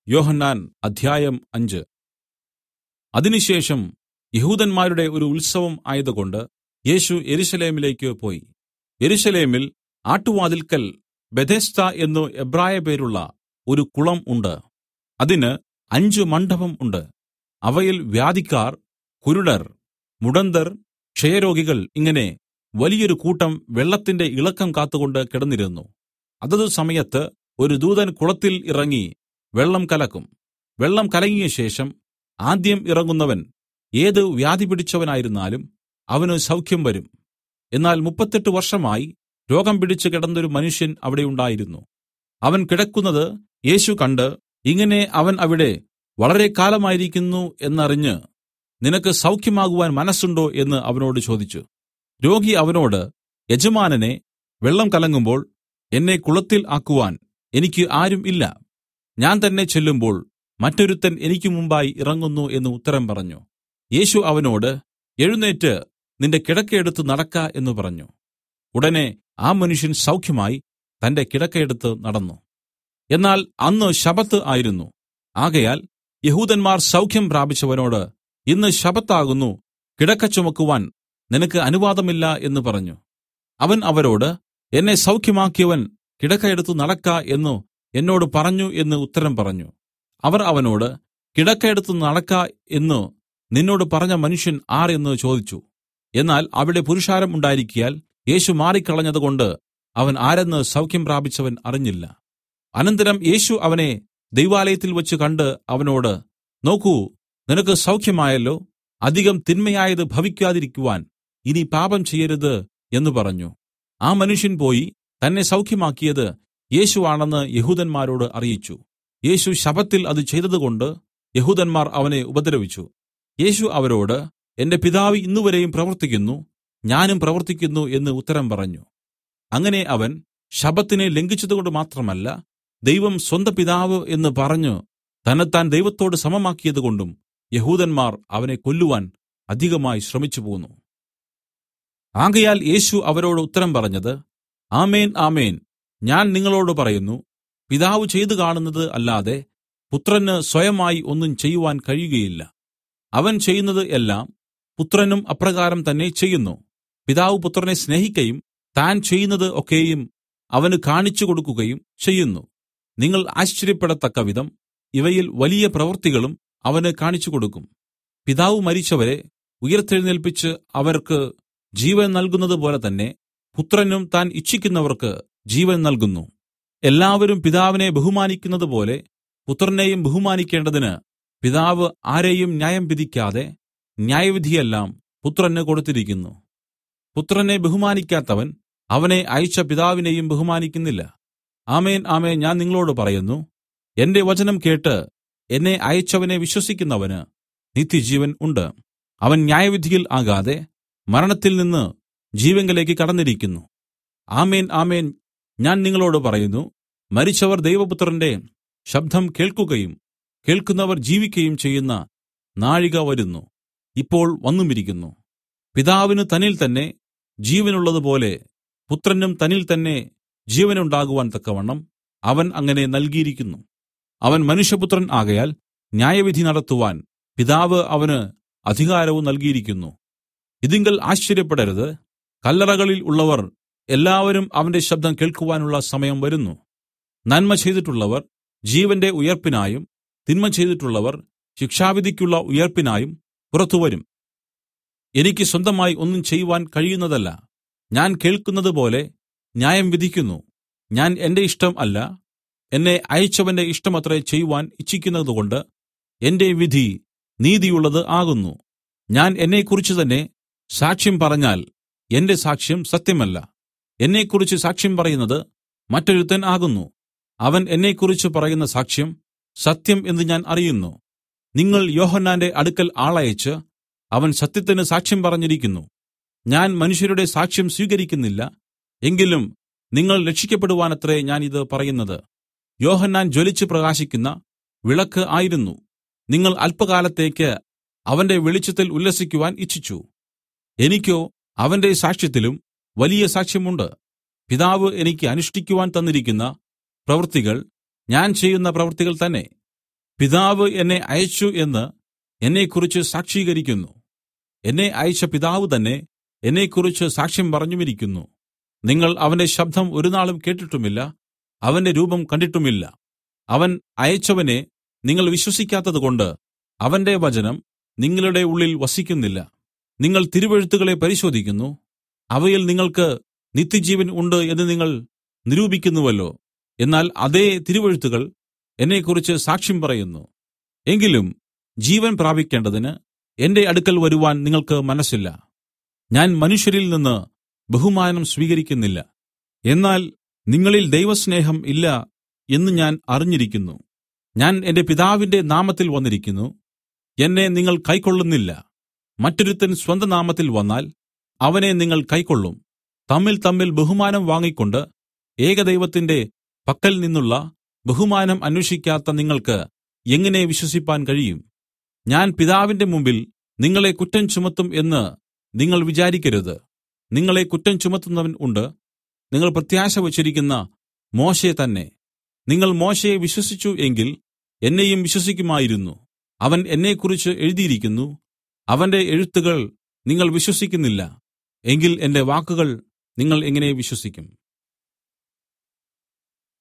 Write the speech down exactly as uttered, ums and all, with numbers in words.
യോഹന്നാൻ അദ്ധ്യായം അഞ്ച്. അതിനുശേഷം യെഹൂദന്മാരുടെ ഒരു ഉത്സവം ആയതുകൊണ്ട് യേശു യെരൂശലേമിലേക്ക് പോയി. യെരൂശലേമിൽ ആട്ടുവാതിൽക്കൽ ബെഥെസ്ദ എന്നു എബ്രായപേരുള്ള ഒരു കുളം ഉണ്ട്. അതിന് അഞ്ച് മണ്ഡപം ഉണ്ട്. അവയിൽ വ്യാധിക്കാർ, കുരുടർ, മുടന്തർ, ക്ഷയരോഗികൾ ഇങ്ങനെ വലിയൊരു കൂട്ടം വെള്ളത്തിന്റെ ഇളക്കം കാത്തുകൊണ്ട് കിടന്നിരുന്നു. അതത് സമയത്ത് ഒരു ദൂതൻ കുളത്തിൽ ഇറങ്ങി വെള്ളം കലക്കും. വെള്ളം കലങ്ങിയ ശേഷം ആദ്യം ഇറങ്ങുന്നവൻ ഏത് വ്യാധി പിടിച്ചവനായിരുന്നാലും അവന് സൗഖ്യം വരും. എന്നാൽ മുപ്പത്തെട്ട് വർഷമായി രോഗം പിടിച്ച് കിടന്നൊരു മനുഷ്യൻ അവിടെ ഉണ്ടായിരുന്നു. അവൻ കിടക്കുന്നത് യേശു കണ്ട്, ഇങ്ങനെ അവൻ അവിടെ വളരെ കാലമായിരിക്കുന്നു എന്നറിഞ്ഞ്, നിനക്ക് സൗഖ്യമാകുവാൻ മനസ്സുണ്ടോ എന്ന് അവനോട് ചോദിച്ചു. രോഗി അവനോട്, യജമാനനെ, വെള്ളം കലങ്ങുമ്പോൾ എന്നെ കുളത്തിൽ ആക്കുവാൻ എനിക്ക് ആരും ഇല്ല. ഞാൻ തന്നെ ചെല്ലുമ്പോൾ മറ്റൊരുത്തൻ എനിക്ക് മുമ്പായി ഇറങ്ങുന്നു എന്ന് ഉത്തരം പറഞ്ഞു. യേശു അവനോട്, എഴുന്നേറ്റ് നിന്റെ കിടക്കയെടുത്ത് നടക്ക എന്ന് പറഞ്ഞു. ഉടനെ ആ മനുഷ്യൻ സൗഖ്യമായി തന്റെ കിടക്കയെടുത്ത് നടന്നു. എന്നാൽ അന്ന് ശബ്ബത്ത് ആയിരുന്നു. ആകയാൽ യഹൂദന്മാർ സൗഖ്യം പ്രാപിച്ചവനോട്, ഇന്ന് ശബ്ബത്താകുന്നു, കിടക്ക ചുമക്കുവാൻ നിനക്ക് അനുവാദമില്ല എന്ന് പറഞ്ഞു. അവൻ അവരോട്, എന്നെ സൗഖ്യമാക്കിയവൻ കിടക്ക എടുത്തു നടക്ക എന്നു എന്നോട് പറഞ്ഞു എന്ന് ഉത്തരം പറഞ്ഞു. അവർ അവനോട്, കിടക്ക എടുത്തു നടക്ക എന്നു നിന്നോട് പറഞ്ഞ മനുഷ്യൻ ആർ എന്ന് ചോദിച്ചു. എന്നാൽ അവിടെ പുരുഷാരം ഉണ്ടായിരിക്കയാൽ യേശു മാറിക്കളഞ്ഞതുകൊണ്ട് അവൻ ആരെന്ന് സൗഖ്യം പ്രാപിച്ചവൻ അറിഞ്ഞില്ല. അനന്തരം യേശു അവനെ ദൈവാലയത്തിൽ വെച്ച് കണ്ട് അവനോട്, നോക്കൂ, നിനക്ക് സൗഖ്യമായല്ലോ. അധികം തിന്മയായത് ഭവിക്കാതിരിക്കുവാൻ ഇനി പാപം ചെയ്യരുത് എന്ന് പറഞ്ഞു. ആ മനുഷ്യൻ പോയി തന്നെ സൗഖ്യമാക്കിയത് യേശു ആണെന്ന് യെഹൂദന്മാരോട് അറിയിച്ചു. യേശു ശബ്ബത്തിൽ അത് ചെയ്തതുകൊണ്ട് യെഹൂദന്മാർ അവനെ ഉപദ്രവിച്ചു. യേശു അവരോട്, എന്റെ പിതാവ് ഇന്നുവരെയും പ്രവർത്തിക്കുന്നു, ഞാനും പ്രവർത്തിക്കുന്നു എന്ന് ഉത്തരം പറഞ്ഞു. അങ്ങനെ അവൻ ശബ്ബത്തിനെ ലംഘിച്ചതുകൊണ്ട് മാത്രമല്ല, ദൈവം സ്വന്ത പിതാവ് എന്ന് പറഞ്ഞു തന്നെത്താൻ ദൈവത്തോട് സമമാക്കിയതുകൊണ്ടും യഹൂദന്മാർ അവനെ കൊല്ലുവാൻ അധികമായി ശ്രമിച്ചുപോന്നു. ആകയാൽ യേശു അവരോട് ഉത്തരം പറഞ്ഞത്, ആമേൻ, ആമേൻ, ഞാൻ നിങ്ങളോട് പറയുന്നു, പിതാവ് ചെയ്തു കാണുന്നത് അല്ലാതെ പുത്രന് സ്വയമായി ഒന്നും ചെയ്യുവാൻ കഴിയുകയില്ല. അവൻ ചെയ്യുന്നത് എല്ലാം പുത്രനും അപ്രകാരം തന്നെ ചെയ്യുന്നു. പിതാവ് പുത്രനെ സ്നേഹിക്കയും താൻ ചെയ്യുന്നത് ഒക്കെയും അവന് കാണിച്ചു കൊടുക്കുകയും ചെയ്യുന്നു. നിങ്ങൾ ആശ്ചര്യപ്പെടത്തക്കവിധം ഇവയിൽ വലിയ പ്രവൃത്തികളും അവന് കാണിച്ചു കൊടുക്കും. പിതാവ് മരിച്ചവരെ ഉയിർത്തെഴുന്നേൽപ്പിച്ച് അവർക്ക് ജീവൻ നൽകുന്നത് പോലെ തന്നെ പുത്രനും താൻ ഇച്ഛിക്കുന്നവർക്ക് ജീവൻ നൽകുന്നു. എല്ലാവരും പിതാവിനെ ബഹുമാനിക്കുന്നത് പോലെ പുത്രനെയും ബഹുമാനിക്കേണ്ടതിന് പിതാവ് ആരെയും ന്യായം വിധിക്കാതെ ന്യായവിധിയെല്ലാം പുത്രന് കൊടുത്തിരിക്കുന്നു. പുത്രനെ ബഹുമാനിക്കാത്തവൻ അവനെ അയച്ച പിതാവിനെയും ബഹുമാനിക്കുന്നില്ല. ആമേൻ, ആമേൻ, ഞാൻ നിങ്ങളോട് പറയുന്നു, എന്റെ വചനം കേട്ട് എന്നെ അയച്ചവനെ വിശ്വസിക്കുന്നവന് നിത്യജീവൻ ഉണ്ട്. അവൻ ന്യായവിധിയിൽ ആകാതെ മരണത്തിൽ നിന്ന് ജീവങ്കലേക്ക് കടന്നിരിക്കുന്നു. ആമേൻ, ആമേൻ, ഞാൻ നിങ്ങളോട് പറയുന്നു, മരിച്ചവർ ദൈവപുത്രന്റെ ശബ്ദം കേൾക്കുകയും കേൾക്കുന്നവർ ജീവിക്കുകയും ചെയ്യുന്ന നാഴിക വരുന്നു, ഇപ്പോൾ വന്നുമിരിക്കുന്നു. പിതാവിന് തന്നിൽ തന്നെ ജീവനുള്ളതുപോലെ പുത്രനും തന്നിൽ തന്നെ ജീവനുണ്ടാകുവാൻ തക്കവണ്ണം അവൻ അങ്ങനെ നൽകിയിരിക്കുന്നു. അവൻ മനുഷ്യപുത്രൻ ആകയാൽ ന്യായവിധി നടത്തുവാൻ പിതാവ് അവന് അധികാരവും നൽകിയിരിക്കുന്നു. ഇതിങ്കൽ ആശ്ചര്യപ്പെടരുത്. കല്ലറകളിൽ ഉള്ളവർ എല്ലാവരും അവന്റെ ശബ്ദം കേൾക്കുവാനുള്ള സമയം വരുന്നു. നന്മ ചെയ്തിട്ടുള്ളവർ ജീവന്റെ ഉയിർപ്പിനായും തിന്മ ചെയ്തിട്ടുള്ളവർ ശിക്ഷാവിധിക്കുള്ള ഉയിർപ്പിനായും പുറത്തുവരും. എനിക്ക് സ്വന്തമായി ഒന്നും ചെയ്യുവാൻ കഴിയുന്നതല്ല. ഞാൻ കേൾക്കുന്നത് പോലെ ന്യായം വിധിക്കുന്നു. ഞാൻ എന്റെ ഇഷ്ടം അല്ല, എന്നെ അയച്ചവന്റെ ഇഷ്ടമത്രേ ചെയ്യുവാൻ ഇച്ഛിക്കുന്നതുകൊണ്ട് എന്റെ വിധി നീതിയുള്ളത് ആകുന്നു. ഞാൻ എന്നെക്കുറിച്ച് തന്നെ സാക്ഷ്യം പറഞ്ഞാൽ എന്റെ സാക്ഷ്യം സത്യമല്ല. എന്നെക്കുറിച്ച് സാക്ഷ്യം പറയുന്നത് മറ്റൊരുത്തൻ ആകുന്നു. അവൻ എന്നെക്കുറിച്ച് പറയുന്ന സാക്ഷ്യം സത്യം എന്ന് ഞാൻ അറിയുന്നു. നിങ്ങൾ യോഹന്നാന്റെ അടുക്കൽ ആളയച്ച് അവൻ സത്യത്തിന് സാക്ഷ്യം പറഞ്ഞിരിക്കുന്നു. ഞാൻ മനുഷ്യരുടെ സാക്ഷ്യം സ്വീകരിക്കുന്നില്ല, എങ്കിലും നിങ്ങൾ രക്ഷിക്കപ്പെടുവാനത്രേ ഞാൻ ഇത് പറയുന്നത്. യോഹന്നാൻ ജ്വലിച്ച് പ്രകാശിക്കുന്ന വിളക്ക് ആയിരുന്നു. നിങ്ങൾ അല്പകാലത്തേക്ക് അവന്റെ വെളിച്ചത്തിൽ ഉല്ലസിക്കുവാൻ ഇച്ഛിച്ചു. എനിക്കോ അവന്റെ സാക്ഷ്യത്തിലും വലിയ സാക്ഷ്യമുണ്ട്. പിതാവ് എനിക്ക് അനുഷ്ഠിക്കുവാൻ തന്നിരിക്കുന്ന പ്രവൃത്തികൾ ഞാൻ ചെയ്യുന്ന പ്രവൃത്തികൾ തന്നെ. പിതാവ് എന്നെ അയച്ചു എന്ന് എന്നെക്കുറിച്ച് സാക്ഷീകരിക്കുന്നു. എന്നെ അയച്ച പിതാവ് തന്നെ എന്നെക്കുറിച്ച് സാക്ഷ്യം പറഞ്ഞുമിരിക്കുന്നു. നിങ്ങൾ അവന്റെ ശബ്ദം ഒരുനാളും കേട്ടിട്ടുമില്ല, അവന്റെ രൂപം കണ്ടിട്ടുമില്ല. അവൻ അയച്ചവനെ നിങ്ങൾ വിശ്വസിക്കാത്തതുകൊണ്ട് അവന്റെ വചനം നിങ്ങളുടെ ഉള്ളിൽ വസിക്കുന്നില്ല. നിങ്ങൾ തിരുവെഴുത്തുകളെ പരിശോധിക്കുന്നു, അവയിൽ നിങ്ങൾക്ക് നിത്യജീവൻ ഉണ്ട് എന്ന് നിങ്ങൾ നിരൂപിക്കുന്നുവല്ലോ. എന്നാൽ അതേ തിരുവെഴുത്തുകൾ എന്നെക്കുറിച്ച് സാക്ഷ്യം പറയുന്നു. എങ്കിലും ജീവൻ പ്രാപിക്കേണ്ടതിന് എന്റെ അടുക്കൽ വരുവാൻ നിങ്ങൾക്ക് മനസ്സില്ല. ഞാൻ മനുഷ്യരിൽ നിന്ന് ബഹുമാനം സ്വീകരിക്കുന്നില്ല. എന്നാൽ നിങ്ങളിൽ ദൈവസ്നേഹം ഇല്ല എന്ന് ഞാൻ അറിഞ്ഞിരിക്കുന്നു. ഞാൻ എന്റെ പിതാവിന്റെ നാമത്തിൽ വന്നിരിക്കുന്നു, എന്നെ നിങ്ങൾ കൈക്കൊള്ളുന്നില്ല. മറ്റൊരുത്തൻ സ്വന്തം നാമത്തിൽ വന്നാൽ അവനെ നിങ്ങൾ കൈക്കൊള്ളും. തമ്മിൽ തമ്മിൽ ബഹുമാനം വാങ്ങിക്കൊണ്ട് ഏകദൈവത്തിന്റെ പക്കൽ നിന്നുള്ള ബഹുമാനം അന്വേഷിക്കാത്ത നിങ്ങൾക്ക് എങ്ങനെ വിശ്വസിപ്പാൻ കഴിയും? ഞാൻ പിതാവിന്റെ മുമ്പിൽ നിങ്ങളെ കുറ്റം ചുമത്തും എന്ന് നിങ്ങൾ വിചാരിക്കരുത്. നിങ്ങളെ കുറ്റം ചുമത്തുന്നവൻ ഉണ്ട്, നിങ്ങൾ പ്രത്യാശ വച്ചിരിക്കുന്ന മോശെ തന്നെ. നിങ്ങൾ മോശെയെ വിശ്വസിച്ചു എങ്കിൽ എന്നെയും വിശ്വസിക്കുമായിരുന്നു. അവൻ എന്നെക്കുറിച്ച് എഴുതിയിരിക്കുന്നു. അവന്റെ എഴുത്തുകൾ നിങ്ങൾ വിശ്വസിക്കുന്നില്ല എങ്കിൽ എന്റെ വാക്കുകൾ നിങ്ങൾ എങ്ങനെ വിശ്വസിക്കും?